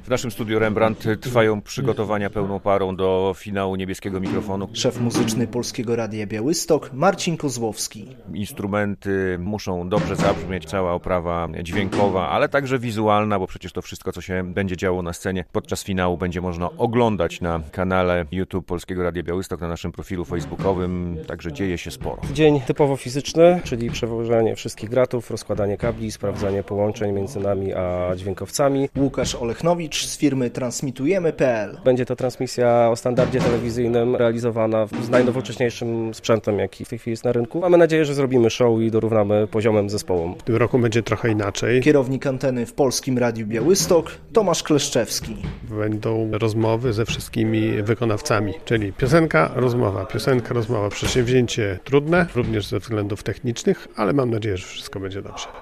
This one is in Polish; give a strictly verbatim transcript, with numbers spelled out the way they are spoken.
W naszym studiu Rembrandt trwają przygotowania pełną parą do finału Niebieskiego Mikrofonu. Szef muzyczny Polskiego Radia Białystok Marcin Kozłowski. Instrumenty muszą dobrze zabrzmieć, cała oprawa dźwiękowa, ale także wizualna, bo przecież to wszystko, co się będzie działo na scenie podczas finału, będzie można oglądać na kanale YouTube Polskiego Radia Białystok, na naszym profilu facebookowym, także dzieje się sporo. Dzień typowo fizyczny, czyli przewożenie wszystkich gratów, rozkładanie kabli, sprawdzanie połączeń między nami a dźwiękowcami. Łukasz Olechnowicz z firmy transmitujemy kropka pe el. Będzie to transmisja o standardzie telewizyjnym realizowana z najnowocześniejszym sprzętem, jaki w tej chwili jest na rynku. Mamy nadzieję, że zrobimy show i dorównamy poziomem zespołom. W tym roku będzie trochę inaczej. Kierownik anteny w Polskim Radiu Białystok Tomasz Kleszczewski. Będą rozmowy ze wszystkimi wykonawcami, czyli piosenka, rozmowa, piosenka, rozmowa. Przedsięwzięcie trudne, również ze względów technicznych, ale mam nadzieję, że wszystko będzie dobrze.